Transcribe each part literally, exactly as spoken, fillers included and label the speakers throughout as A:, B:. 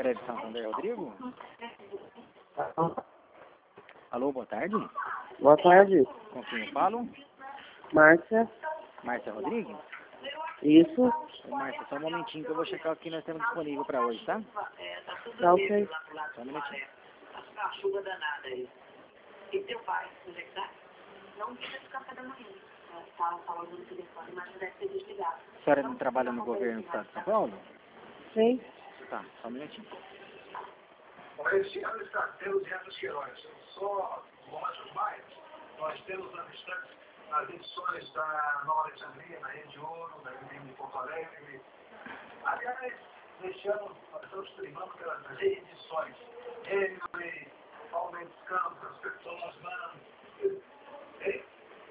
A: Crédito Santander, Rodrigo? Alô, boa tarde.
B: Boa tarde.
A: Com quem eu falo?
B: Márcia.
A: Márcia Rodrigues?
B: Isso.
A: Ô, Márcia, só um momentinho que eu vou checar o que nós temos disponível para hoje, tá?
B: Tá ok.
A: Só um minutinho.
C: A chuva danada aí. E teu pai, onde é que tá? Não tinha esse café da manhã. Estava falando no telefone, mas não deve ter desligado.
A: A senhora não trabalha no governo do estado de São Paulo?
B: Sim.
A: Tá, só um minutinho.
D: Esse ano está tendo Dias Queiroz. Só Lojas Mais, nós temos na distância as edições da Nova Alexandria, na Rede Ouro, da M M de Porto Alegre. Aliás, neste ano nós estamos streamando pelas reedições. Henry, Paulo Mendes Campos, Thomas Mann. Ei,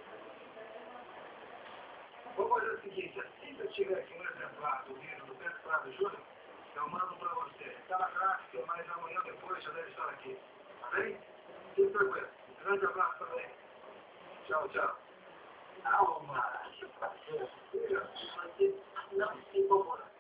D: vamos fazer o seguinte, assim que eu tiver aqui um exemplar do livro do Pedro Prado Júnior, eu mando para você. Está na gráfica, mas amanhã depois já deve estar aqui. Tá bem? Fique tranquilo. Um grande abraço também. Tchau, tchau. Calma. Não se incomode.